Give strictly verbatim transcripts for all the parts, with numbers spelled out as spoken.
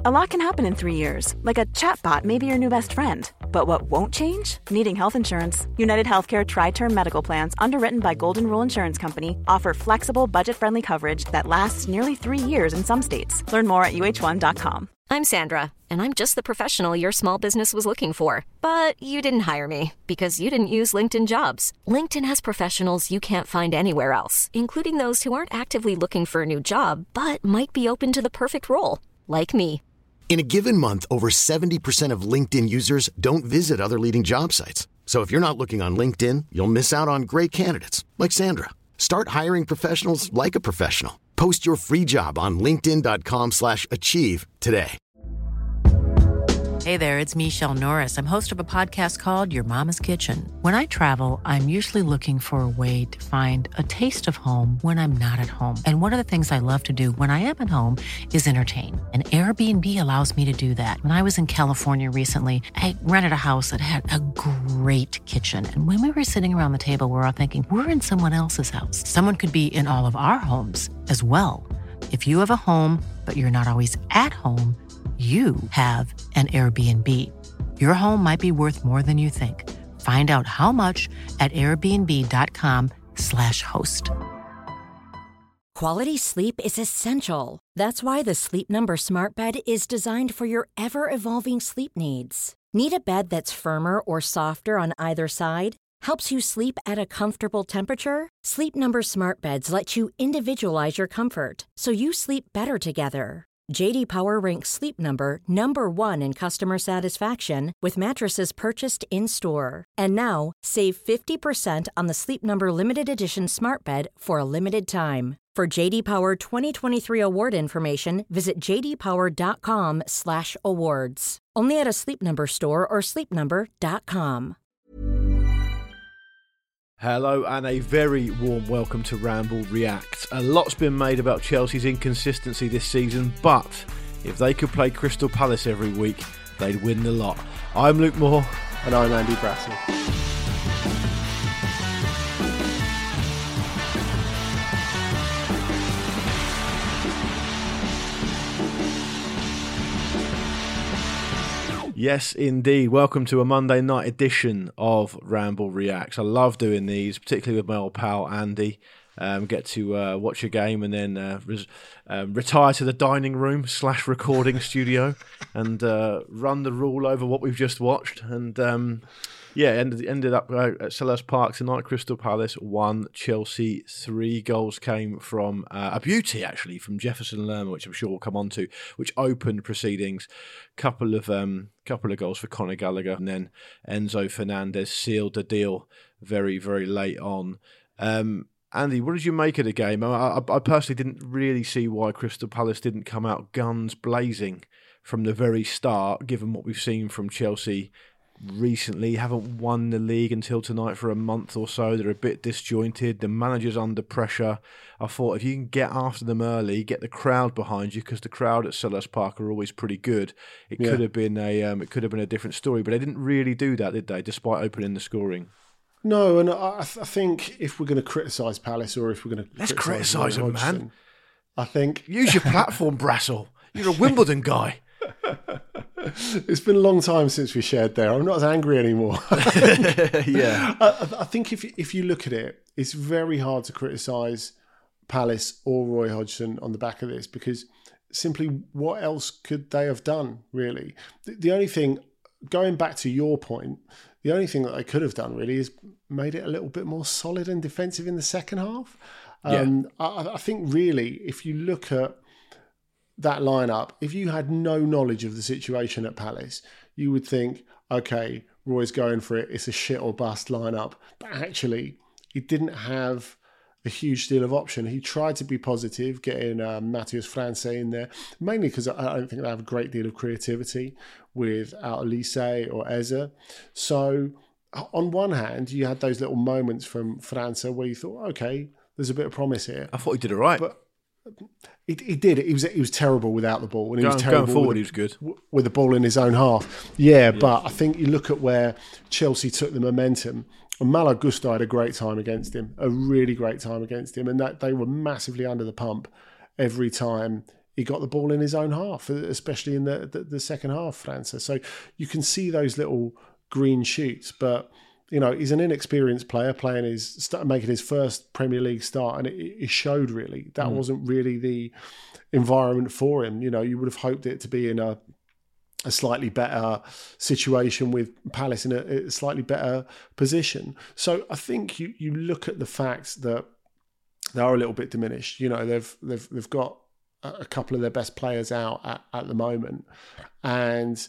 A lot can happen in three years, like a chatbot may be your new best friend. But what won't change? Needing health insurance. United Healthcare Tri-Term Medical Plans, underwritten by Golden Rule Insurance Company, offer flexible, budget-friendly coverage that lasts nearly three years in some states. Learn more at U H one dot com. I'm Sandra, and I'm just the professional your small business was looking for. But you didn't hire me because you didn't use LinkedIn Jobs. LinkedIn has professionals you can't find anywhere else, including those who aren't actively looking for a new job, but might be open to the perfect role, like me. In a given month, over seventy percent of LinkedIn users don't visit other leading job sites. So if you're not looking on LinkedIn, you'll miss out on great candidates like Sandra. Start hiring professionals like a professional. Post your free job on linkedin dot com slash achieve today. Hey there, it's Michelle Norris. I'm host of a podcast called Your Mama's Kitchen. When I travel, I'm usually looking for a way to find a taste of home when I'm not at home. And one of the things I love to do when I am at home is entertain. And Airbnb allows me to do that. When I was in California recently, I rented a house that had a great kitchen. And when we were sitting around the table, we were all thinking, we're in someone else's house. Someone could be in all of our homes as well. If you have a home, but you're not always at home, you have an Airbnb. Your home might be worth more than you think. Find out how much at airbnb dot com slash host. Quality sleep is essential. That's why the Sleep Number Smart Bed is designed for your ever-evolving sleep needs. Need a bed that's firmer or softer on either side? Helps you sleep at a comfortable temperature? Sleep Number Smart Beds let you individualize your comfort, so you sleep better together. J D Power ranks Sleep Number number one in customer satisfaction with mattresses purchased in-store. And now, save fifty percent on the Sleep Number Limited Edition Smart Bed for a limited time. For J D Power twenty twenty-three award information, visit j d power dot com slash awards. Only at a Sleep Number store or sleep number dot com. Hello and a very warm welcome to Ramble React. A lot's been made about Chelsea's inconsistency this season, but if they could play Crystal Palace every week, they'd win the lot. I'm Luke Moore. And I'm Andy Brassel. Yes, indeed. Welcome to a Monday night edition of Ramble Reacts. I love doing these, particularly with my old pal Andy. Um, get to uh, watch a game and then uh, res- um, retire to the dining room slash recording studio and uh, run the rule over what we've just watched. And um, yeah, ended ended up uh, at Selhurst Park tonight. Crystal Palace won, Chelsea three. Goals came from uh, a beauty actually from Jefferson Lerma, which I'm sure we'll come on to, which opened proceedings. Couple of um, couple of goals for Conor Gallagher, and then Enzo Fernandez sealed the deal very very late on. Um, Andy, what did you make of the game? I, I, I personally didn't really see why Crystal Palace didn't come out guns blazing from the very start, given what we've seen from Chelsea recently. Haven't won the league until tonight for a month or so. They're a bit disjointed. The manager's under pressure. I thought if you can get after them early, get the crowd behind you, because the crowd at Selhurst Park are always pretty good. It yeah. could have been a um, it could have been a different story, but they didn't really do that, did they? Despite opening the scoring. No, and I, th- I think if we're going to criticise Palace, or if we're going to let's criticise them, man. I think use your platform, Brassel. You're a Wimbledon guy. It's been a long time since we shared there. I'm not as angry anymore. yeah, I, I think if if you look at it, it's very hard to criticise Palace or Roy Hodgson on the back of this, because simply what else could they have done, really? The, the only thing, going back to your point, the only thing that they could have done really is made it a little bit more solid and defensive in the second half. Um, yeah. I, I think really, if you look at that lineup, if you had no knowledge of the situation at Palace, you would think, okay, Roy's going for it. It's a shit or bust lineup. But actually, he didn't have a huge deal of option. He tried to be positive, getting um, Matheus França in there, mainly because I don't think they have a great deal of creativity without Elise or Eze. So on one hand, you had those little moments from França where you thought, okay, there's a bit of promise here. I thought he did it right. But he, he did. He was he was terrible without the ball. And he going, was terrible going forward, with, he was good. With the ball in his own half. Yeah, yeah, but I think you look at where Chelsea took the momentum. And Malo Gusto had a great time against him, a really great time against him, and that they were massively under the pump every time he got the ball in his own half, especially in the, the, the second half, Francis. So you can see those little green shoots, but you know, he's an inexperienced player playing his, making his first Premier League start, and it, it showed really. That mm. wasn't really the environment for him. You know, you would have hoped it to be in a a slightly better situation with Palace in a, a slightly better position. So I think you you look at the facts that they are a little bit diminished. You know, they've they've they've got a couple of their best players out at, at the moment, and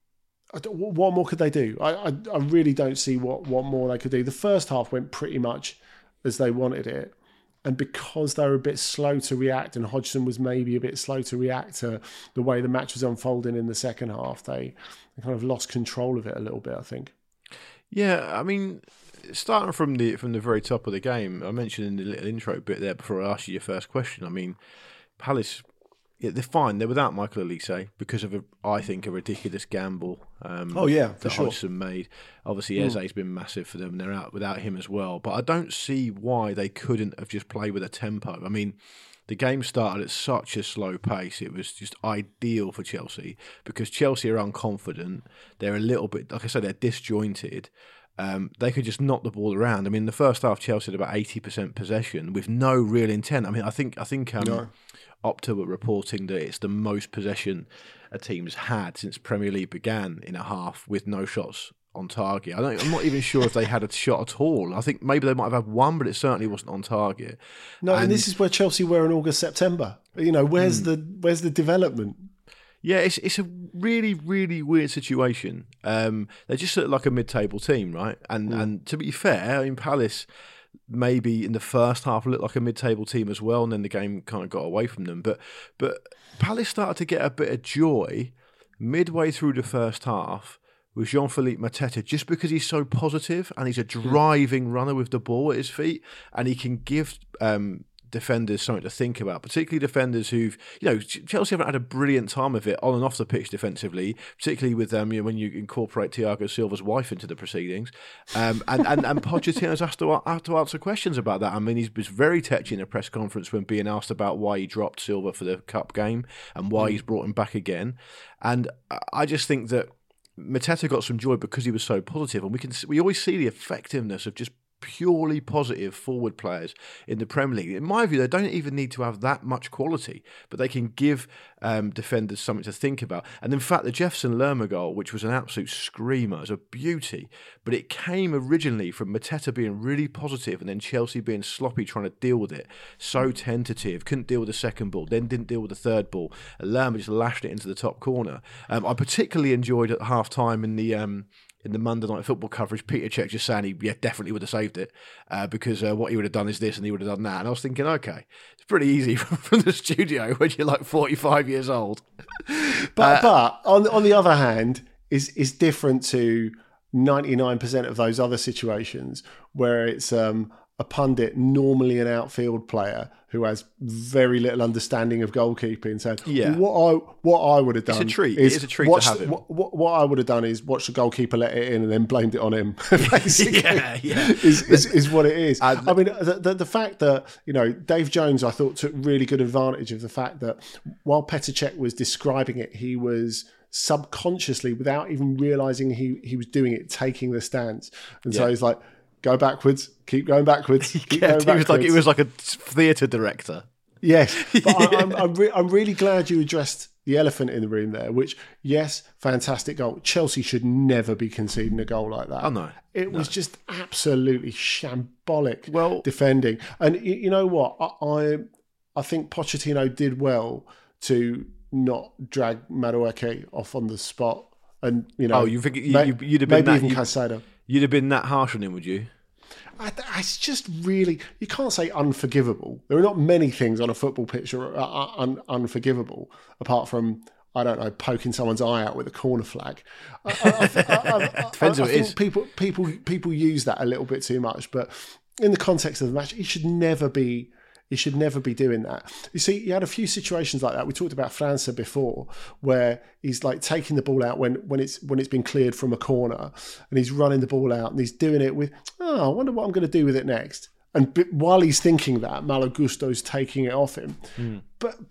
what more could they do? I, I I really don't see what what more they could do. The first half went pretty much as they wanted it, and because they were a bit slow to react, and Hodgson was maybe a bit slow to react to the way the match was unfolding in the second half, they, they kind of lost control of it a little bit, I think. Yeah, I mean, starting from the from the very top of the game, I mentioned in the little intro bit there before I asked you your first question. I mean, Palace, yeah, they're fine. They're without Michael Elise because of, a, I think, a ridiculous gamble. Um, oh yeah, for that sure. Hodgson made. Obviously, mm. Eze's been massive for them, and they're out without him as well. But I don't see why they couldn't have just played with a tempo. I mean, the game started at such a slow pace. It was just ideal for Chelsea because Chelsea are unconfident. They're a little bit, like I said, they're disjointed. Um, they could just knock the ball around. I mean, the first half, Chelsea had about eighty percent possession with no real intent. I mean, I think I think um, no. Opta were reporting that it's the most possession a team's had since Premier League began in a half with no shots on target. I don't, I'm not even sure if they had a shot at all. I think maybe they might have had one, but it certainly wasn't on target. No, and, and this is where Chelsea were in August, September. You know, where's mm. the where's the development? Yeah, it's it's a really, really weird situation. Um, they just look like a mid-table team, right? And mm. and to be fair, I mean, Palace maybe in the first half looked like a mid-table team as well, and then the game kind of got away from them. But but Palace started to get a bit of joy midway through the first half with Jean-Philippe Mateta, just because he's so positive and he's a driving runner with the ball at his feet, and he can give um, defenders something to think about, particularly defenders who've, you know, Chelsea haven't had a brilliant time of it on and off the pitch defensively, particularly with um, you know, when you incorporate Thiago Silva's wife into the proceedings. Um, and, and, and Pochettino's has to, have to answer questions about that. I mean, he was very touchy in a press conference when being asked about why he dropped Silva for the cup game and why mm. he's brought him back again. And I just think that Mateta got some joy because he was so positive, and we can we always see the effectiveness of just purely positive forward players in the Premier League. In my view, they don't even need to have that much quality, but they can give um, defenders something to think about. And in fact, the Jefferson Lerma goal, which was an absolute screamer, was a beauty, but it came originally from Mateta being really positive and then Chelsea being sloppy trying to deal with it. So tentative, couldn't deal with the second ball, then didn't deal with the third ball. And Lerma just lashed it into the top corner. Um, I particularly enjoyed at half-time in the... Um, in the Monday Night Football coverage, Peter Cech just saying he yeah, definitely would have saved it uh, because uh, what he would have done is this and he would have done that. And I was thinking, okay, it's pretty easy from, from the studio when you're like forty-five years old. But uh, but on on the other hand, is is different to ninety-nine percent of those other situations where it's um, a pundit, normally an outfield player, who has very little understanding of goalkeeping, saying, yeah. what I what I would have done it's a treat. is it is a treat watch, to have him. What, what, what I would have done is watch the goalkeeper let it in and then blamed it on him. Basically, yeah, yeah. Is, is is what it is. And, I mean, the, the the fact that you know Dave Jones, I thought took really good advantage of the fact that while Petr Cech was describing it, he was subconsciously, without even realizing he he was doing it, taking the stance, and yeah. so he's like, go backwards, keep going backwards, keep yeah, going backwards. He was like, he was like a theatre director. Yes, but I, I'm I'm, re- I'm really glad you addressed the elephant in the room there, which, yes, fantastic goal. Chelsea should never be conceding a goal like that. Oh, no. It no. was just absolutely shambolic well, defending. And you, you know what? I, I I think Pochettino did well to not drag Madueke off on the spot. And, you know, oh, you think you, may, you, you'd have been maybe that, even Caicedo. You'd have been that harsh on him, would you? I, it's just really, you can't say unforgivable. There are not many things on a football pitch that are un, unforgivable, apart from, I don't know, poking someone's eye out with a corner flag. I, I, I, I, Depends I, I who it think is. People, people, people use that a little bit too much, but in the context of the match, it should never be. He should never be doing that. You see, he had a few situations like that. We talked about França before, where he's like taking the ball out when, when it's when it's been cleared from a corner, and he's running the ball out, and he's doing it with, oh, I wonder what I'm going to do with it next. And b- while he's thinking that, Malo Gusto's taking it off him. Mm. But but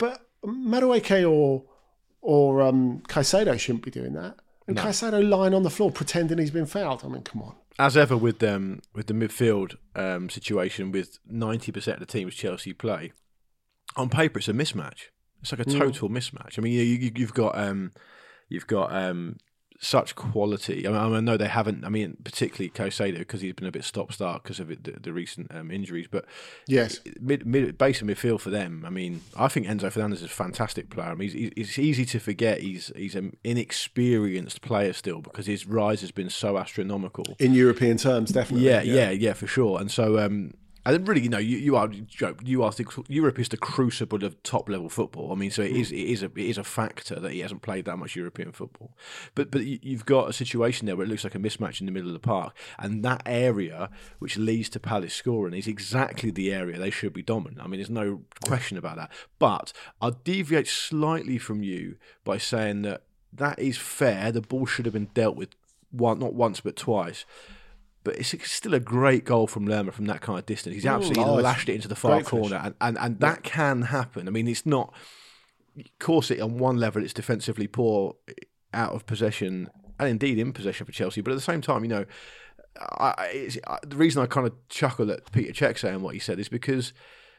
Madueke or or um, Caicedo shouldn't be doing that. And no. Caicedo lying on the floor pretending he's been fouled. I mean, come on. As ever with them, with the midfield um, situation, with ninety percent of the teams Chelsea play, on paper it's a mismatch. It's like a total mm. mismatch. I mean, you, you, you've got um, you've got um, such quality. I mean, I know they haven't. I mean, particularly Caicedo because he's been a bit stop-start because of it, the, the recent um, injuries. But yes, mid, mid, base of midfield for them. I mean, I think Enzo Fernandez is a fantastic player. I mean, he's, it's easy to forget he's he's an inexperienced player still because his rise has been so astronomical in European terms. Definitely, yeah, yeah, yeah, yeah for sure. And so. Um, And really, you know, you, you are you are the, Europe is the crucible of top level football. I mean, so it is it is a it is a factor that he hasn't played that much European football. But but you've got a situation there where it looks like a mismatch in the middle of the park, and that area which leads to Palace scoring is exactly the area they should be dominant. I mean, there's no question about that. But I'll deviate slightly from you by saying that that is fair. The ball should have been dealt with one, not once but twice. But it's still a great goal from Lerma from that kind of distance. He's absolutely Ooh, nice. lashed it into the far great corner, and, and, and that yeah. can happen. I mean, it's not... Of course, it, on one level, it's defensively poor out of possession, and indeed in possession for Chelsea. But at the same time, you know, I, it's, I, the reason I kind of chuckle at Peter Cech saying what he said is because...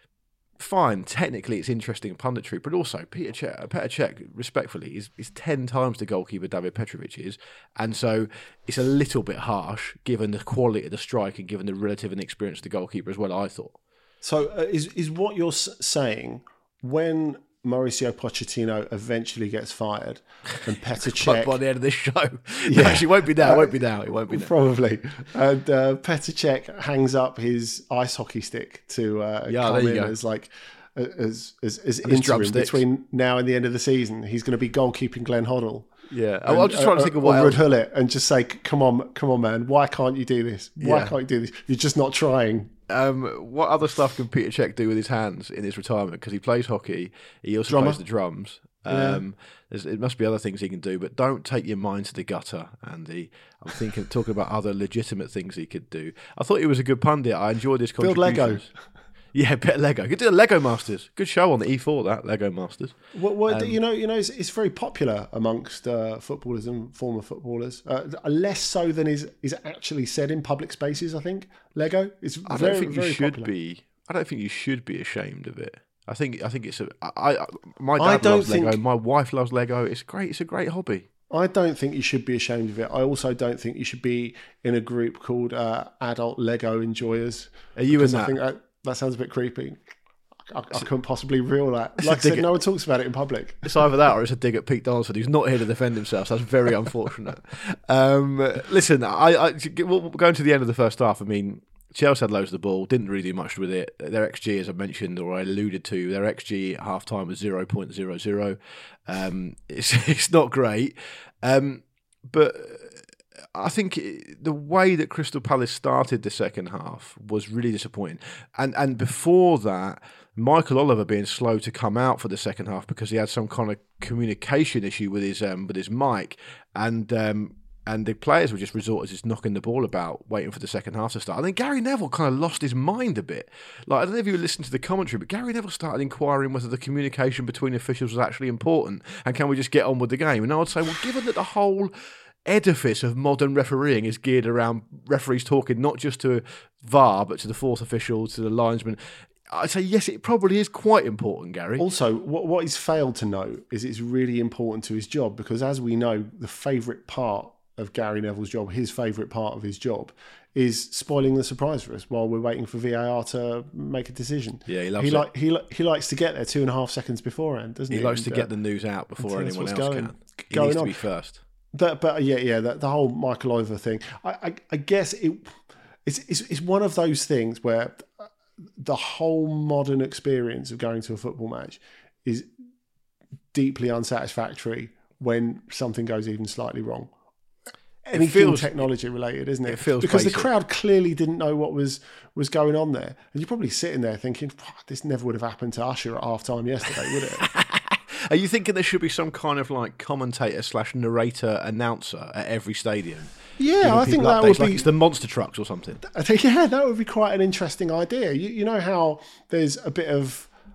Fine, technically it's interesting punditry, but also Peter Cech, Petr Cech, respectfully, is, is ten times the goalkeeper David Petrovic is, and so it's a little bit harsh given the quality of the strike and given the relative inexperience of the goalkeeper as well, I thought. So uh, is is what you're saying when Mauricio Pochettino eventually gets fired and Petr Cech... by the end of this show. Yeah. Actually, it won't be now, it won't be now, it won't be now. Probably. And uh, Petr Cech hangs up his ice hockey stick to uh, yeah, come in go. as like... as as, as interim between now and the end of the season. He's going to be goalkeeping Glenn Hoddle. Yeah. And, I'm just trying to think of what or else. Ruud Gullit and just say, come on, come on, man, why can't you do this? Why yeah. can't you do this? You're just not trying. Um, what other stuff can Peter Cech do with his hands in his retirement? Because he plays hockey, he also Drummer. plays the drums. Um, yeah. It must be other things he can do, but don't take your mind to the gutter, Andy. I'm thinking, talking about other legitimate things he could do. I thought he was a good pundit. I enjoyed his contributions. Build Lego. Yeah, bit of Lego. Good do the Lego Masters. Good show on the E four, that Lego Masters. Well, well um, you know, you know, it's, it's very popular amongst uh, footballers and former footballers. Uh, less so than is is actually said in public spaces. I think Lego is. I very, don't think you very should popular. be. I don't think you should be ashamed of it. I think. I think it's a. I, I my dad I don't loves think, Lego. My wife loves Lego. It's great. It's a great hobby. I don't think you should be ashamed of it. I also don't think you should be in a group called uh, Adult Lego Enjoyers. Are you in I that? Think that, that sounds a bit creepy. I, I couldn't possibly reel that. Like I said, no one talks about it in public. It's either that or it's a dig at Pete Donaldson, who's not here to defend himself. So that's very unfortunate. um, listen, I, I we'll go into the end of the first half. I mean, Chelsea had loads of the ball, didn't really do much with it. Their X G, as I mentioned or I alluded to, their X G at half time was zero point zero zero. Um, it's it's not great, um, but. I think the way that Crystal Palace started the second half was really disappointing. And and before that, Michael Oliver being slow to come out for the second half because he had some kind of communication issue with his um, with his mic, and um, and the players were just resorted to just knocking the ball about, waiting for the second half to start. I think Gary Neville kind of lost his mind a bit. Like, I don't know if you listened to the commentary, but Gary Neville started inquiring whether the communication between officials was actually important, and can we just get on with the game? And I would say, well, given that the whole edifice of modern refereeing is geared around referees talking not just to V A R but to the fourth official, to the linesman, I'd say yes, it probably is quite important, Gary. Also, what, what he's failed to know is it's really important to his job, because as we know, the favourite part of Gary Neville's job, his favourite part of his job, is spoiling the surprise for us while we're waiting for V A R to make a decision. Yeah, he loves he it. Like, he, he likes to get there two and a half seconds beforehand, doesn't he? He likes and, to get uh, the news out before anyone else going, can. He going needs to on. be first. But, but yeah, yeah, the, the whole Michael Oliver thing. I, I, I guess it, it's, it's it's one of those things where the whole modern experience of going to a football match is deeply unsatisfactory when something goes even slightly wrong. Anything feels, technology related, isn't it? It feels because basic. The crowd clearly didn't know what was was going on there, and you're probably sitting there thinking, "This never would have happened to Usher at half time yesterday, would it?" Are you thinking there should be some kind of like commentator slash narrator announcer at every stadium? Yeah, I think that updates, would like be. It's the monster trucks or something. I think yeah, that would be quite an interesting idea. You, you know how there's a bit of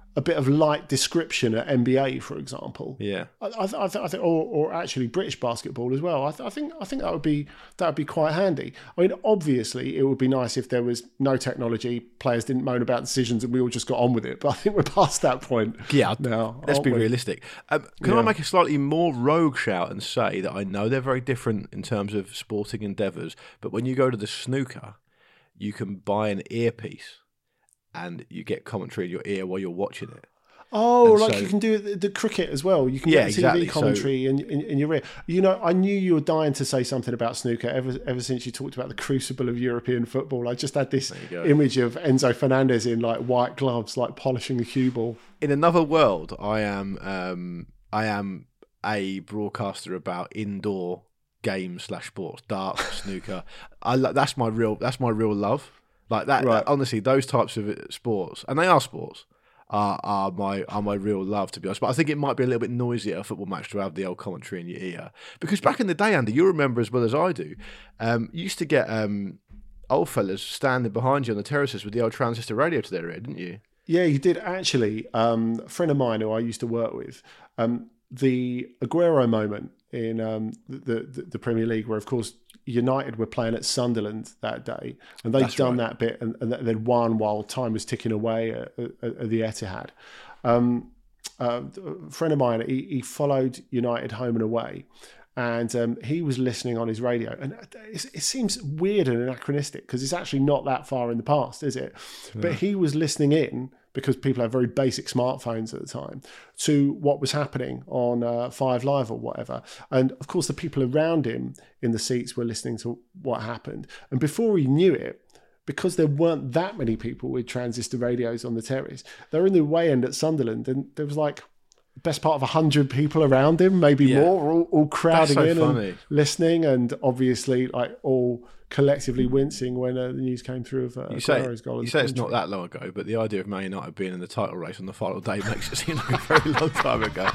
a bit of light description at N B A, for example. Yeah, I, I, I, th- I think, or, or actually British basketball as well. I, th- I think I think that would be that would be quite handy. I mean, obviously, it would be nice if there was no technology, players didn't moan about decisions, and we all just got on with it. But I think we're past that point. Yeah, now. Let's be we? realistic. Um, can yeah. I make a slightly more rogue shout and say that I know they're very different in terms of sporting endeavours, but when you go to the snooker, you can buy an earpiece and you get commentary in your ear while you're watching it. Oh, and like so, you can do the, the cricket as well. You can yeah, get T V exactly. commentary so, in, in, in your ear. You know, I knew you were dying to say something about snooker ever ever since you talked about the crucible of European football. I just had this image of Enzo Fernandez in like white gloves, like polishing a cue ball. In another world, I am um, I am a broadcaster about indoor games slash sports, darts, snooker. I that's my real that's my real love. Like that, right. that honestly, those types of sports, and they are sports. Are, are my are my real love, to be honest. But I think it might be a little bit noisy at a football match to have the old commentary in your ear. Because back in the day, Andy, you remember as well as I do, um, you used to get um, old fellas standing behind you on the terraces with the old transistor radio to their ear, didn't you? Yeah, you did actually. Um, a friend of mine who I used to work with, um, the Aguero moment in um, the, the the Premier League, where of course United were playing at Sunderland that day, and they'd That's done right. that bit, and, and they'd won while time was ticking away at, at, at the Etihad. Um, uh, a friend of mine, he, he followed United home and away, and um, he was listening on his radio. And it, it seems weird and anachronistic because it's actually not that far in the past, is it? Yeah. But he was listening in, because people have very basic smartphones at the time, to what was happening on uh, Five Live or whatever. And of course, the people around him in the seats were listening to what happened. And before he knew it, because there weren't that many people with transistor radios on the terrace, they were in the away end at Sunderland, and there was like the best part of one hundred people around him, maybe yeah. more, all, all crowding so in funny. and listening, and obviously like all collectively wincing when uh, the news came through of uh, you say, Aguero's goal. You say it's not that long ago, but the idea of Man United being in the title race on the final day makes it seem like a very long time ago.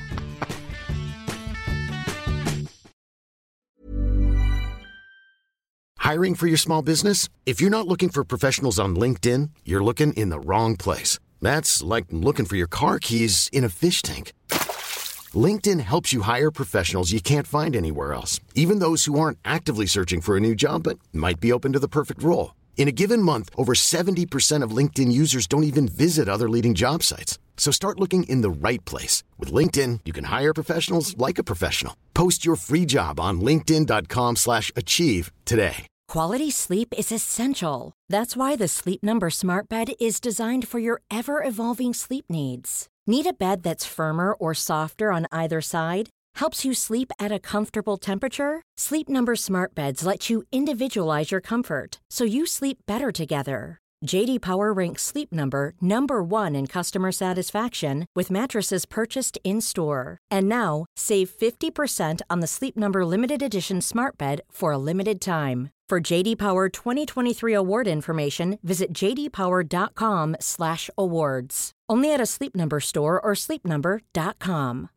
Hiring for your small business? If you're not looking for professionals on LinkedIn, you're looking in the wrong place. That's like looking for your car keys in a fish tank. LinkedIn helps you hire professionals you can't find anywhere else, even those who aren't actively searching for a new job but might be open to the perfect role. In a given month, over seventy percent of LinkedIn users don't even visit other leading job sites. So start looking in the right place. With LinkedIn, you can hire professionals like a professional. Post your free job on linkedin dot com slash achieve today. Quality sleep is essential. That's why the Sleep Number Smart Bed is designed for your ever-evolving sleep needs. Need a bed that's firmer or softer on either side? Helps you sleep at a comfortable temperature? Sleep Number Smart Beds let you individualize your comfort, so you sleep better together. J D Power ranks Sleep Number number one in customer satisfaction with mattresses purchased in-store. And now, save fifty percent on the Sleep Number Limited Edition Smart Bed for a limited time. For J D Power twenty twenty-three award information, visit j d power dot com slash awards. Only at a Sleep Number store or sleep number dot com.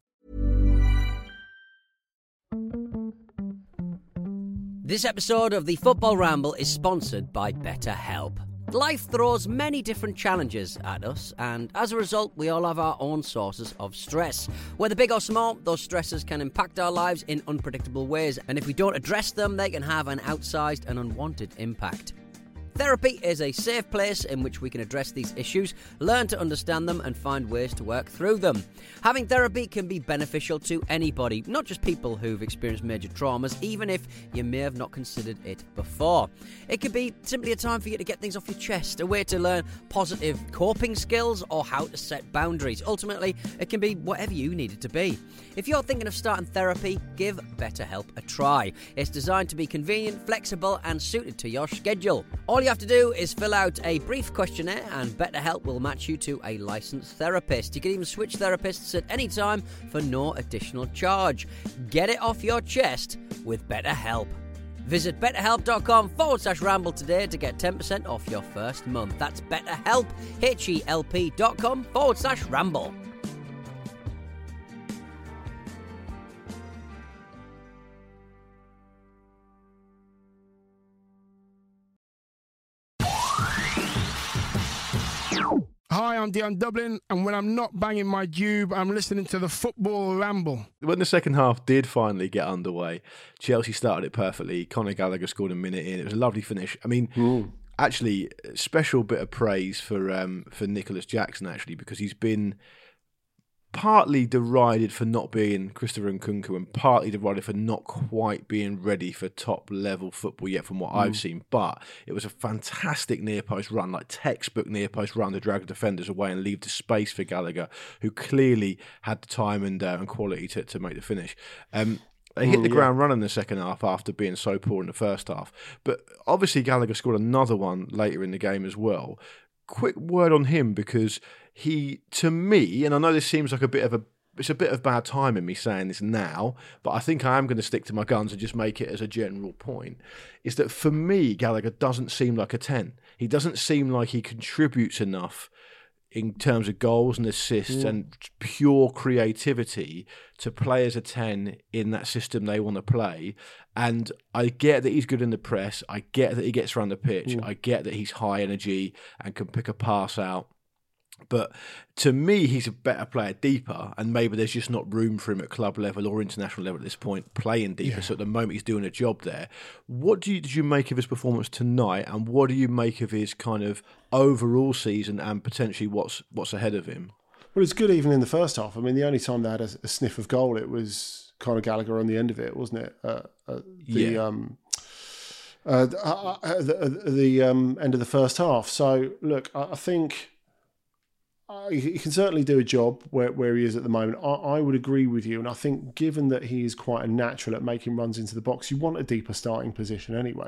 This episode of the Football Ramble is sponsored by BetterHelp. Life throws many different challenges at us, and as a result, we all have our own sources of stress. Whether big or small, those stresses can impact our lives in unpredictable ways, and if we don't address them, they can have an outsized and unwanted impact. Therapy is a safe place in which we can address these issues, learn to understand them, and find ways to work through them. Having therapy can be beneficial to anybody, not just people who've experienced major traumas, even if you may have not considered it before. It could be simply a time for you to get things off your chest, a way to learn positive coping skills, or how to set boundaries. Ultimately, it can be whatever you need it to be. If you're thinking of starting therapy, give BetterHelp a try. It's designed to be convenient, flexible, and suited to your schedule. All you have to do is fill out a brief questionnaire, and BetterHelp will match you to a licensed therapist. You can even switch therapists at any time for no additional charge. Get it off your chest with BetterHelp. Visit betterhelp.com forward slash ramble today to get ten percent off your first month. That's BetterHelp, H-E-L-P dot com forward slash ramble. Hi, I'm Dion Dublin, and when I'm not banging my dube, I'm listening to the Football Ramble. When the second half did finally get underway, Chelsea started it perfectly. Conor Gallagher scored a minute in. It was a lovely finish. I mean, Ooh. actually, special bit of praise for um, for Nicholas Jackson, actually, because he's been partly derided for not being Christopher Nkunku and partly derided for not quite being ready for top-level football yet from what mm. I've seen. But it was a fantastic near-post run, like textbook near-post run to drag the defenders away and leave the space for Gallagher, who clearly had the time and, uh, and quality to, to make the finish. Um, They hit the yeah. ground running in the second half after being so poor in the first half. But obviously Gallagher scored another one later in the game as well. Quick word on him, because he, to me, and I know this seems like a bit of a, it's a bit of bad timing me saying this now, but I think I am going to stick to my guns and just make it as a general point, is that for me, Gallagher doesn't seem like a ten. He doesn't seem like he contributes enough in terms of goals and assists mm. and pure creativity to play as a ten in that system they want to play. And I get that he's good in the press. I get that he gets around the pitch. Mm. I get that he's high energy and can pick a pass out. But to me, he's a better player deeper, and maybe there's just not room for him at club level or international level at this point playing deeper. Yeah. So at the moment, he's doing a job there. What do you, did you make of his performance tonight, and what do you make of his kind of overall season and potentially what's what's ahead of him? Well, it's good even in the first half. I mean, the only time they had a, a sniff of goal, it was Conor Gallagher on the end of it, wasn't it? Uh, uh, the yeah. um, uh, uh, uh, the, the um, end of the first half. So look, I, I think. He can certainly do a job where, where he is at the moment. I, I would agree with you. And I think given that he is quite a natural at making runs into the box, you want a deeper starting position anyway.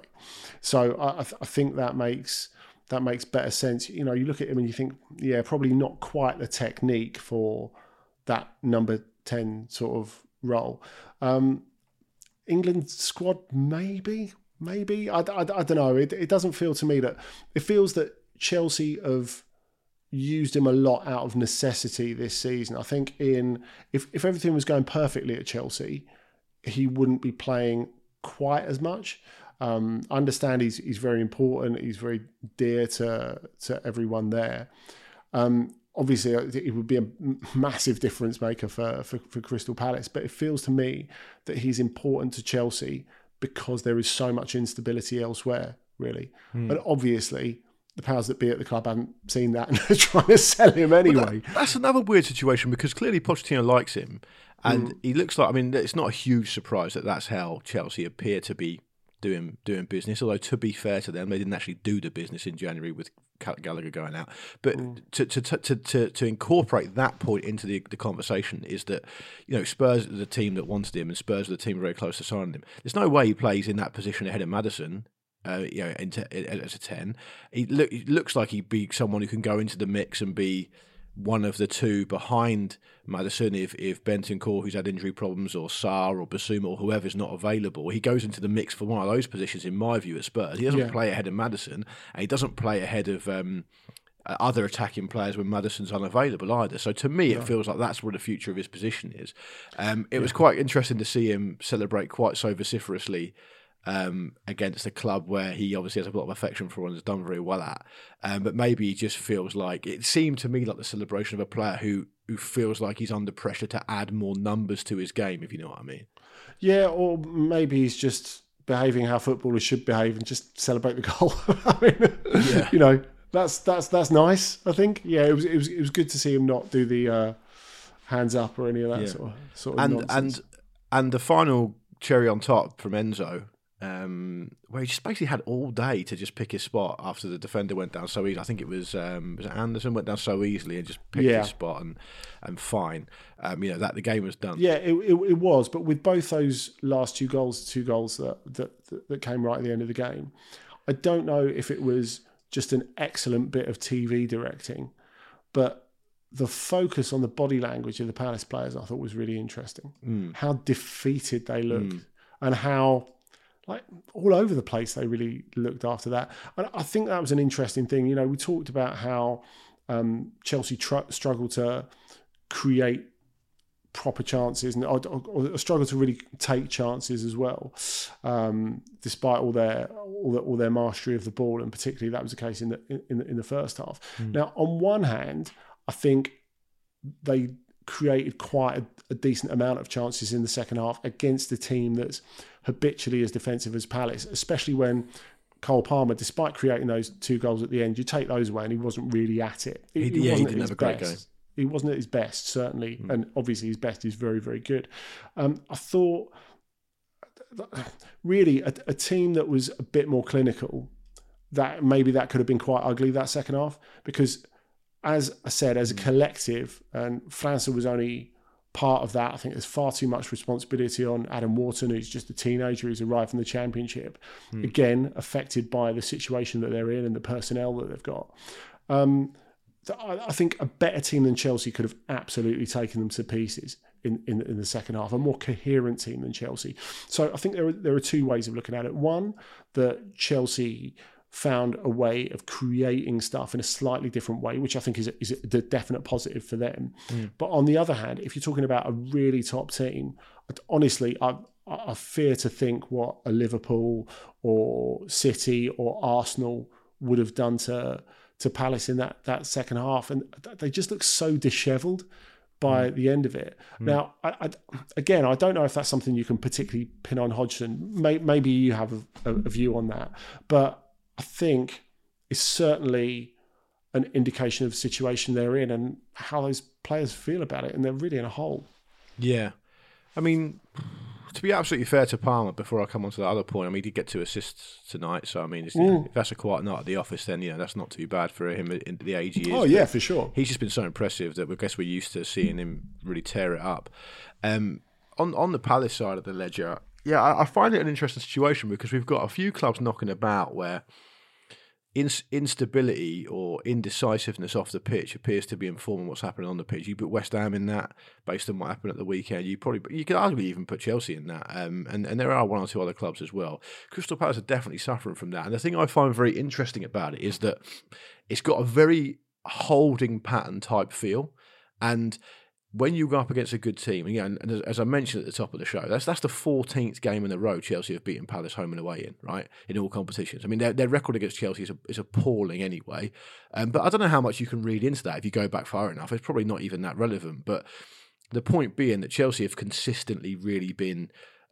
So I, I, th- I think that makes that makes better sense. You know, you look at him and you think, yeah, probably not quite the technique for that number ten sort of role. Um, England squad, maybe, maybe. I, I, I don't know. It, it doesn't feel to me that... It feels that Chelsea have... used him a lot out of necessity this season. I think in if, if everything was going perfectly at Chelsea, he wouldn't be playing quite as much. Um, I understand he's he's very important. He's very dear to to everyone there. Um, obviously, it would be a massive difference maker for, for, for Crystal Palace, but it feels to me that he's important to Chelsea because there is so much instability elsewhere, really. Mm. And obviously, the powers that be at the club haven't seen that and are trying to sell him anyway. Well, that, that's another weird situation because clearly Pochettino likes him and mm. he looks like, I mean, it's not a huge surprise that that's how Chelsea appear to be doing doing business, although to be fair to them, they didn't actually do the business in January with Gallagher going out. But mm. to, to, to, to, to incorporate that point into the, the conversation is that, you know, Spurs are the team that wanted him and Spurs are the team very close to signing him. There's no way he plays in that position ahead of Maddison. Uh, you know, into, as a ten, he, look, he looks like he'd be someone who can go into the mix and be one of the two behind Maddison if if Bentancur, who's had injury problems, or Sarr or Basuma or whoever's not available. He goes into the mix for one of those positions, in my view, at Spurs. He doesn't yeah. play ahead of Maddison, and he doesn't play ahead of um, other attacking players when Maddison's unavailable either. So to me, yeah. it feels like that's where the future of his position is. Um, it yeah. was quite interesting to see him celebrate quite so vociferously Um, against a club where he obviously has a lot of affection for and has done very well at. Um, but maybe he just feels like, it seemed to me like the celebration of a player who, who feels like he's under pressure to add more numbers to his game, if you know what I mean. Yeah, or maybe he's just behaving how footballers should behave and just celebrate the goal. I mean, yeah. you know, that's that's that's nice, I think. Yeah, it was it was it was good to see him not do the uh, hands up or any of that yeah. sort of, sort of and, nonsense. And, and the final cherry on top from Enzo, Um, where he just basically had all day to just pick his spot after the defender went down so easily. I think it was um, was it Anderson went down so easily and just picked yeah. his spot and and fine. Um, you know that the game was done. Yeah, it, it it was. But with both those last two goals, two goals that, that that came right at the end of the game, I don't know if it was just an excellent bit of T V directing, but the focus on the body language of the Palace players I thought was really interesting. Mm. How defeated they looked mm. and how. Like all over the place, they really looked after that. And I think that was an interesting thing. You know, we talked about how um, Chelsea tr- struggled to create proper chances, and or, or, or struggle to really take chances as well, um, despite all their all, the, all their mastery of the ball, and particularly that was the case in the in, in the first half. Mm. Now, on one hand, I think they created quite a, a decent amount of chances in the second half against a team that's habitually as defensive as Palace, especially when Cole Palmer, despite creating those two goals at the end, you take those away and he wasn't really at it. He, he, he yeah, wasn't he didn't at his have a great best. game. He wasn't at his best, certainly, Mm. and obviously his best is very, very good. Um, I thought, really, a, a team that was a bit more clinical, that maybe that could have been quite ugly, that second half, because as I said, as a collective, and França was only part of that. I think there's far too much responsibility on Adam Wharton, who's just a teenager who's arrived from the Championship, mm. again, affected by the situation that they're in and the personnel that they've got. Um, I think a better team than Chelsea could have absolutely taken them to pieces in, in, in the second half, a more coherent team than Chelsea. So I think there are, there are two ways of looking at it. One, that Chelsea found a way of creating stuff in a slightly different way, which I think is a, is a definite positive for them. Mm. But on the other hand, if you're talking about a really top team, honestly, I, I fear to think what a Liverpool or City or Arsenal would have done to to Palace in that, that second half. And they just look so dishevelled by mm. the end of it. Mm. Now, I, I, again, I don't know if that's something you can particularly pin on Hodgson. May, maybe you have a, a view on that. But I think it's certainly an indication of the situation they're in and how those players feel about it. And they're really in a hole. Yeah. I mean, to be absolutely fair to Palmer, before I come on to that other point, I mean, he did get two assists tonight. So, I mean, it's, mm. if that's a quiet night at the office, then, you know, that's not too bad for him at the age he is. Oh, yeah, for sure. He's just been so impressive that I guess we're used to seeing him really tear it up. Um, on, on the Palace side of the ledger, yeah, I, I find it an interesting situation because we've got a few clubs knocking about where in, instability or indecisiveness off the pitch appears to be informing what's happening on the pitch. You put West Ham in that based on what happened at the weekend. You probably you could arguably even put Chelsea in that, um, and and there are one or two other clubs as well. Crystal Palace are definitely suffering from that. And the thing I find very interesting about it is that it's got a very holding pattern type feel, and when you go up against a good team, and, yeah, and as, as I mentioned at the top of the show, that's that's the fourteenth game in a row Chelsea have beaten Palace home and away in, right, in all competitions. I mean, their, their record against Chelsea is, a, is appalling anyway. Um, but I don't know how much you can read into that if you go back far enough. It's probably not even that relevant. But the point being that Chelsea have consistently really been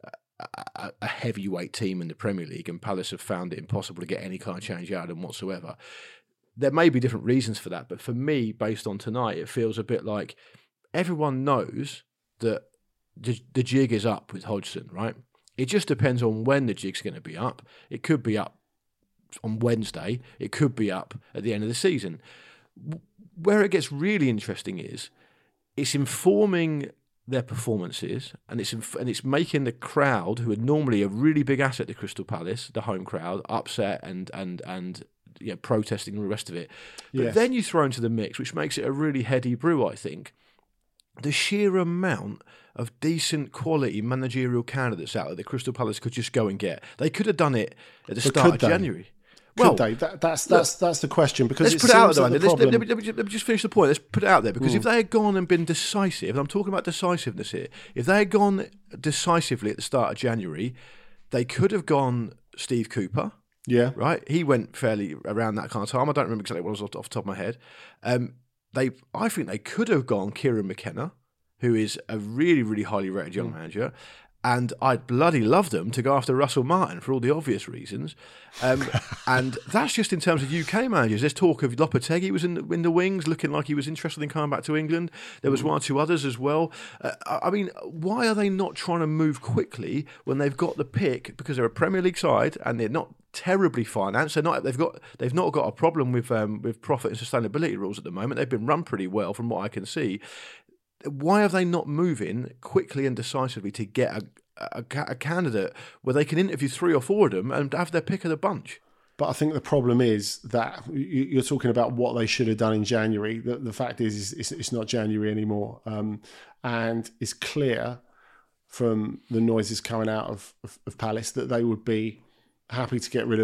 a, a heavyweight team in the Premier League, and Palace have found it impossible to get any kind of change out of them whatsoever. There may be different reasons for that, but for me, based on tonight, it feels a bit like everyone knows that the, the jig is up with Hodgson, right? It just depends on when the jig's going to be up. It could be up on Wednesday. It could be up at the end of the season. Where it gets really interesting is it's informing their performances, and it's inf- and it's making the crowd, who are normally a really big asset to Crystal Palace, the home crowd, upset and and and you know, protesting and the rest of it. But yes. Then you throw into the mix, which makes it a really heady brew, I think, the sheer amount of decent quality managerial candidates out there that Crystal Palace could just go and get. They could have done it at the but start of they? January. Could well, they? That, that's that's look, that's the question. Because let's it put it out there. The let, let, me, let, me, let me just finish the point. Let's put it out there because mm. if they had gone and been decisive, and I'm talking about decisiveness here, if they had gone decisively at the start of January, they could have gone Steve Cooper. Yeah, right. He went fairly around that kind of time. I don't remember exactly what it was off, off the top of my head. Um, They, I think they could have gone Kieran McKenna, who is a really, really highly rated young mm. manager, and I'd bloody love them to go after Russell Martin for all the obvious reasons. Um, and that's just in terms of U K managers. There's talk of Lopetegui was in the, in the wings, looking like he was interested in coming back to England. There was mm. one or two others as well. Uh, I mean, why are they not trying to move quickly when they've got the pick? Because they're a Premier League side and they're not terribly financed. They're not, they've got they've not got a problem with um, with profit and sustainability rules at the moment. They've been run pretty well from what I can see. Why are they not moving quickly and decisively to get a, a, a candidate where they can interview three or four of them and have their pick of the bunch? But I think the problem is that you're talking about what they should have done in January. The, the fact is, it's, it's not January anymore, um, and it's clear from the noises coming out of, of, of Palace that they would be happy to get rid of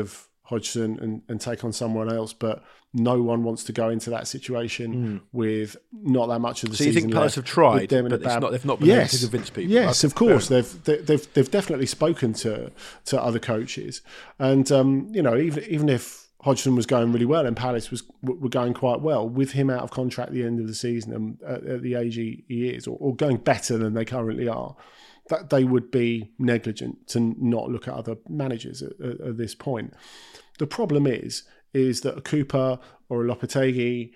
Hodgson and, and take on someone else, but no one wants to go into that situation mm. with not that much of the so season. So you think Palace have tried, but it's not, they've not been yes. able to convince people? Yes, okay, of course. They've, they've they've definitely spoken to to other coaches. And, um, you know, even even if Hodgson was going really well and Palace was were going quite well, with him out of contract at the end of the season and at, at the age he, he is, or, or going better than they currently are, that they would be negligent to not look at other managers at, at, at this point. The problem is, is that a Cooper or a Lopetegui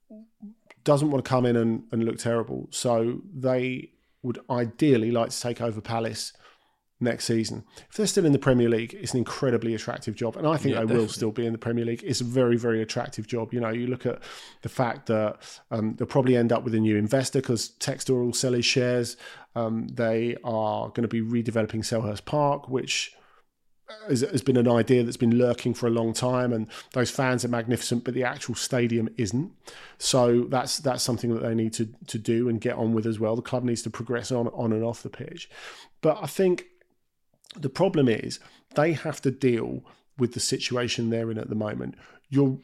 doesn't want to come in and, and look terrible. So they would ideally like to take over Palace next season. If they're still in the Premier League, it's an incredibly attractive job. And I think yeah, they definitely. will still be in the Premier League. It's a very, very attractive job. You know, you look at the fact that um, they'll probably end up with a new investor because Textor will sell his shares. Um, they are going to be redeveloping Selhurst Park, which has, has been an idea that's been lurking for a long time. And those fans are magnificent, but the actual stadium isn't. So that's that's something that they need to, to do and get on with as well. The club needs to progress on, on and off the pitch. But I think the problem is they have to deal with the situation they're in at the moment. You're,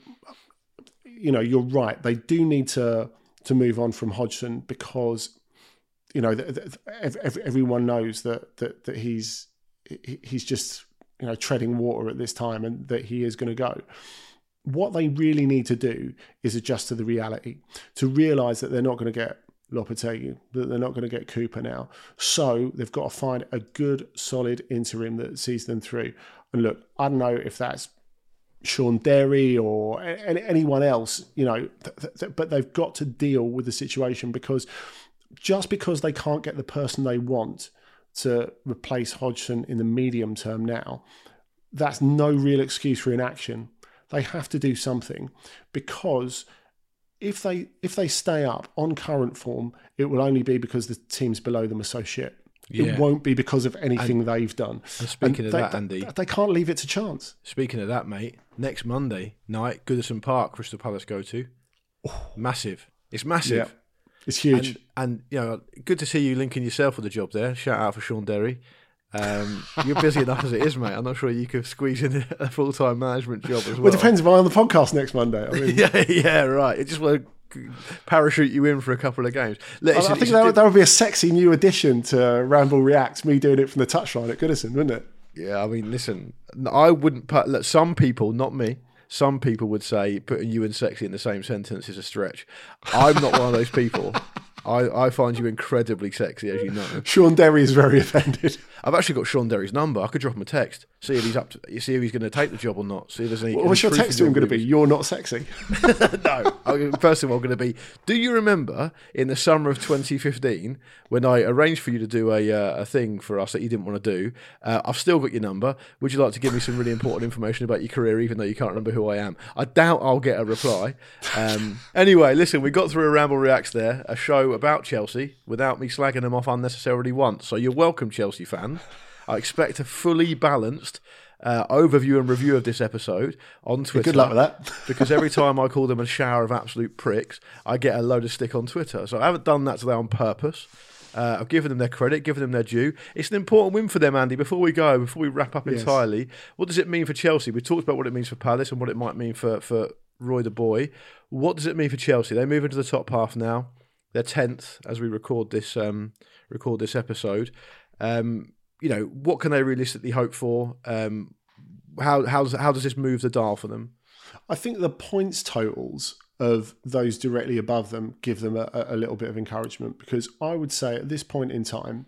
you know, you're right. They do need to to move on from Hodgson because, you know, everyone knows that that that he's he's just, you know, treading water at this time and that he is going to go. What they really need to do is adjust to the reality, to realise that they're not going to get Lopetegui, that they're not going to get Cooper now. So they've got to find a good, solid interim that sees them through. And look, I don't know if that's Sean Derry or anyone else, you know, th- th- but they've got to deal with the situation, because just because they can't get the person they want to replace Hodgson in the medium term now, that's no real excuse for inaction. They have to do something, because If they if they stay up on current form, it will only be because the teams below them are so shit. Yeah. It won't be because of anything and, they've done. And speaking and of they, that, Andy, they, they can't leave it to chance. Speaking of that, mate, next Monday night, Goodison Park, Crystal Palace go to. Oh. Massive. It's massive. Yeah. It's huge. And, and, you know, good to see you linking yourself with the job there. Shout out for Sean Derry. Um, you're busy enough as it is, mate. I'm not sure you could squeeze in a full-time management job as well. Well, it depends if I'm on the podcast next Monday. I mean. yeah, yeah, right. It just want to parachute you in for a couple of games. Listen, I think that would, that would be a sexy new addition to Ramble Reacts, me doing it from the touchline at Goodison, wouldn't it? Yeah, I mean, listen, I wouldn't put, look, some people, not me, some people would say putting you and sexy in the same sentence is a stretch. I'm not one of those people. I, I find you incredibly sexy, as you know. Sean Derry is very offended. I've actually got Sean Derry's number. I could drop him a text, see if he's up to, see if he's going to take the job or not. See if there's any. Well, what's your text to him going to be? You're not sexy. No. First of all, going to be. Do you remember in the summer of twenty fifteen when I arranged for you to do a uh, a thing for us that you didn't want to do? Uh, I've still got your number. Would you like to give me some really important information about your career, even though you can't remember who I am? I doubt I'll get a reply. Um, anyway, listen, we got through a Ramble Reacts there, a show about Chelsea without me slagging them off unnecessarily once. So you're welcome, Chelsea fans. I expect a fully balanced uh, overview and review of this episode on Twitter. Good luck with that. Because every time I call them a shower of absolute pricks, I get a load of stick on Twitter. So I haven't done that today on purpose. Uh, I've given them their credit, given them their due. It's an important win for them, Andy. Before we go, before we wrap up yes. entirely, what does it mean for Chelsea? We talked about what it means for Palace and what it might mean for, for Roy the Boy. What does it mean for Chelsea? They move into the top half now. They're tenth as we record this um, record this episode. Um, you know, what can they realistically hope for? Um, how how does how does this move the dial for them? I think the points totals of those directly above them give them a, a little bit of encouragement, because I would say at this point in time,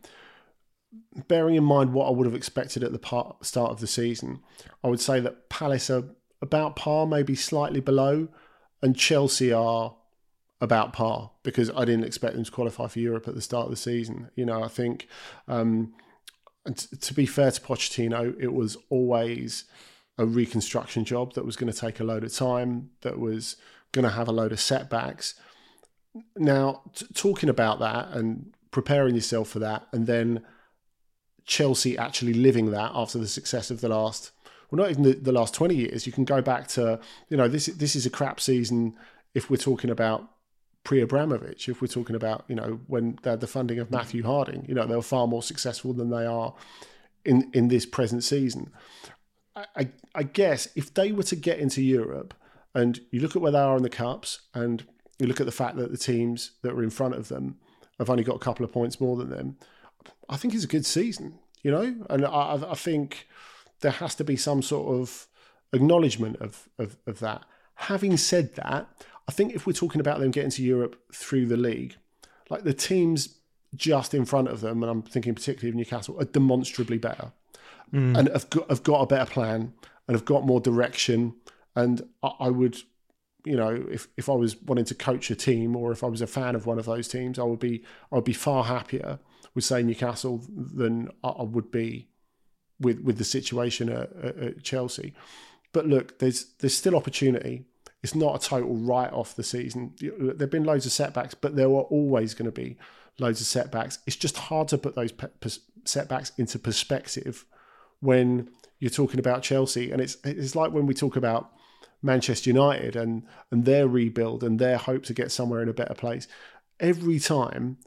bearing in mind what I would have expected at the part, start of the season, I would say that Palace are about par, maybe slightly below, and Chelsea are about par, because I didn't expect them to qualify for Europe at the start of the season. You know, I think, um, and t- to be fair to Pochettino, it was always a reconstruction job that was going to take a load of time, that was going to have a load of setbacks. Now, t- talking about that and preparing yourself for that, and then Chelsea actually living that after the success of the last, well, not even the, the last twenty years. You can go back to, you know, this this is a crap season if we're talking about pre-Abramovich, if we're talking about, you know, when they had the funding of Matthew Harding. You know, they were far more successful than they are in, in this present season. I, I guess if they were to get into Europe and you look at where they are in the Cups and you look at the fact that the teams that are in front of them have only got a couple of points more than them, I think it's a good season, you know? And I, I think there has to be some sort of acknowledgement of, of, of that. Having said that, I think if we're talking about them getting to Europe through the league, like the teams just in front of them, and I'm thinking particularly of Newcastle, are demonstrably better mm. and have got, have got a better plan and have got more direction. And I, I would, you know, if, if I was wanting to coach a team or if I was a fan of one of those teams, I would be I would be far happier with, say, Newcastle than I would be with with the situation at, at Chelsea. But look, there's there's still opportunity. It's not a total write-off the season. There have been loads of setbacks, but there are always going to be loads of setbacks. It's just hard to put those pe- setbacks into perspective when you're talking about Chelsea. And it's it's like when we talk about Manchester United and, and their rebuild and their hope to get somewhere in a better place. Every time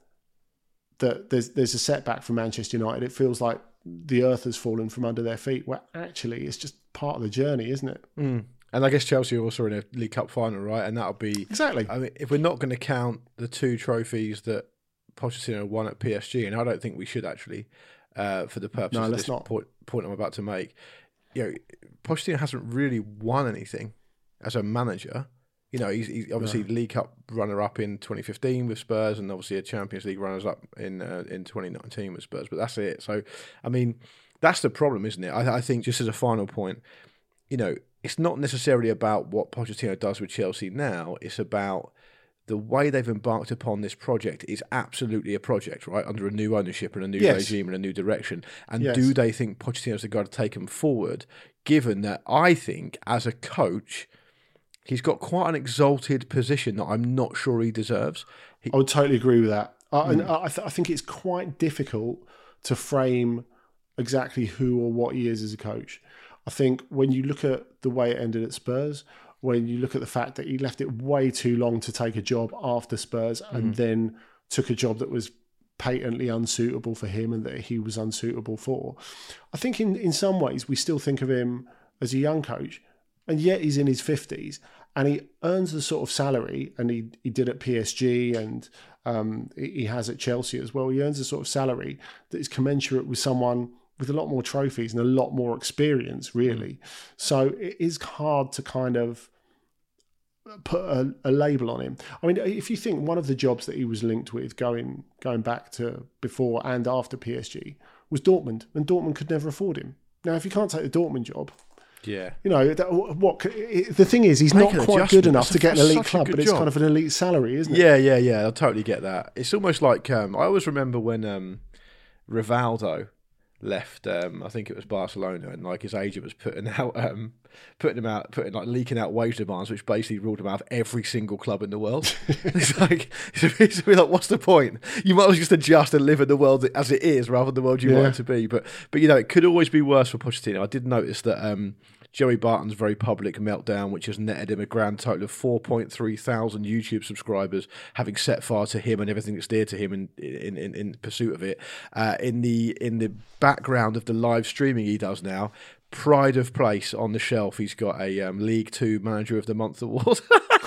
that there's there's a setback for Manchester United, it feels like the earth has fallen from under their feet, where actually it's just part of the journey, isn't it? Mm. And I guess Chelsea are also in a League Cup final, right? And that'll be... Exactly. I mean, if we're not going to count the two trophies that Pochettino won at P S G, and I don't think we should actually, uh, for the purpose no, of let's this not. Point, point I'm about to make, you know, Pochettino hasn't really won anything as a manager. You know, he's, he's obviously no. League Cup runner-up in twenty fifteen with Spurs and obviously a Champions League runners-up in uh, in twenty nineteen with Spurs, but that's it. So, I mean, that's the problem, isn't it? I, I think just as a final point, you know, it's not necessarily about what Pochettino does with Chelsea now. It's about the way they've embarked upon this project is absolutely a project, right? Under a new ownership and a new yes. regime and a new direction. And yes. do they think Pochettino's the guy to take them forward, given that I think, as a coach, he's got quite an exalted position that I'm not sure he deserves. He- I would totally agree with that. I, Mm. and I, th- I think it's quite difficult to frame exactly who or what he is as a coach. I think when you look at the way it ended at Spurs, when you look at the fact that he left it way too long to take a job after Spurs mm. and then took a job that was patently unsuitable for him and that he was unsuitable for, I think in, in some ways we still think of him as a young coach, and yet he's in his fifties and he earns the sort of salary, and he, he did at P S G and um, he has at Chelsea as well. He earns a sort of salary that is commensurate with someone with a lot more trophies and a lot more experience, really. Mm. So it is hard to kind of put a, a label on him. I mean, if you think one of the jobs that he was linked with going going back to before and after P S G was Dortmund, and Dortmund could never afford him. Now, if you can't take the Dortmund job, yeah, you know that, what the thing is, he's Make not quite good enough to get an elite club, but it's job. kind of an elite salary, isn't it? Yeah, yeah, yeah. I totally get that. It's almost like um, I always remember when um, Rivaldo left, um, I think it was Barcelona, and like his agent was putting out, um, putting him out, putting like leaking out wage demands, which basically ruled him out of every single club in the world. It's like, it's like, what's the point? You might as well just adjust and live in the world as it is, rather than the world you yeah. want it to be. But, but you know, it could always be worse for Pochettino. I did notice that um, Joey Barton's very public meltdown, which has netted him a grand total of four point three thousand YouTube subscribers, having set fire to him and everything that's dear to him in in, in, in pursuit of it. Uh, in the in the background of the live streaming he does now, pride of place on the shelf, he's got a um, League Two Manager of the Month award.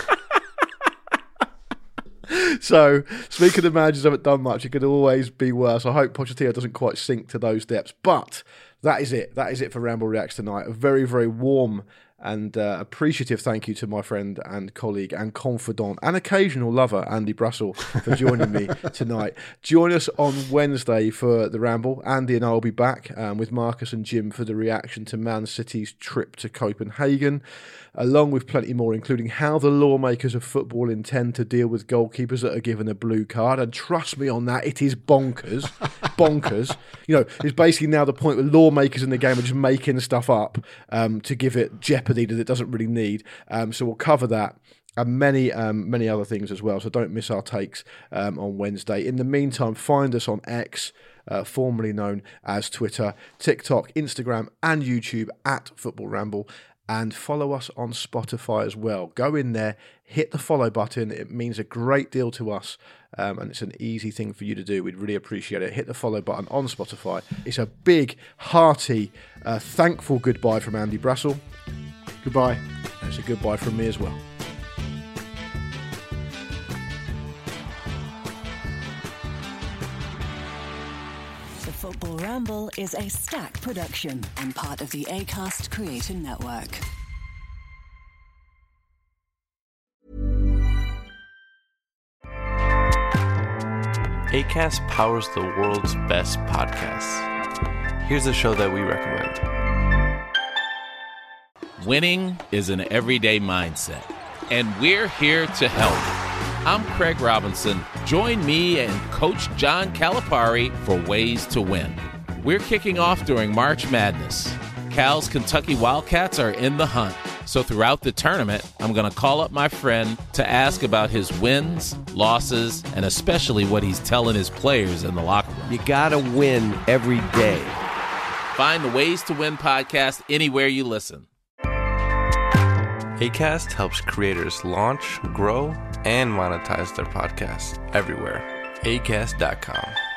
So, speaking of managers who haven't done much, it could always be worse. I hope Pochettino doesn't quite sink to those depths. But that is it. That is it for Ramble Reacts tonight. A very, very warm and uh, appreciative thank you to my friend and colleague and confidant and occasional lover, Andy Brassel, for joining me tonight. Join us on Wednesday for the Ramble. Andy and I will be back um, with Marcus and Jim for the reaction to Man City's trip to Copenhagen, along with plenty more, including how the lawmakers of football intend to deal with goalkeepers that are given a blue card. And trust me on that, it is bonkers. bonkers. You know, it's basically now the point where lawmakers in the game are just making stuff up um, to give it jeopardy that it doesn't really need. Um, so we'll cover that and many um, many other things as well. So don't miss our takes um, on Wednesday. In the meantime, find us on X, uh, formerly known as Twitter, TikTok, Instagram and YouTube at Football Ramble. And follow us on Spotify as well. Go in there, hit the follow button. It means a great deal to us, um, and it's an easy thing for you to do. We'd really appreciate it. Hit the follow button on Spotify. It's a big, hearty A thankful goodbye from Andy Brassel. Goodbye. That's a goodbye from me as well. The Football Ramble is a Stack production and part of the Acast Creator Network. Acast powers the world's best podcasts. Here's a show that we recommend. Winning is an everyday mindset, and we're here to help. I'm Craig Robinson. Join me and Coach John Calipari for Ways to Win. We're kicking off during March Madness. Cal's Kentucky Wildcats are in the hunt. So throughout the tournament, I'm going to call up my friend to ask about his wins, losses, and especially what he's telling his players in the locker room. You got to win every day. Find the Ways to Win podcast anywhere you listen. Acast helps creators launch, grow, and monetize their podcasts everywhere. Acast dot com.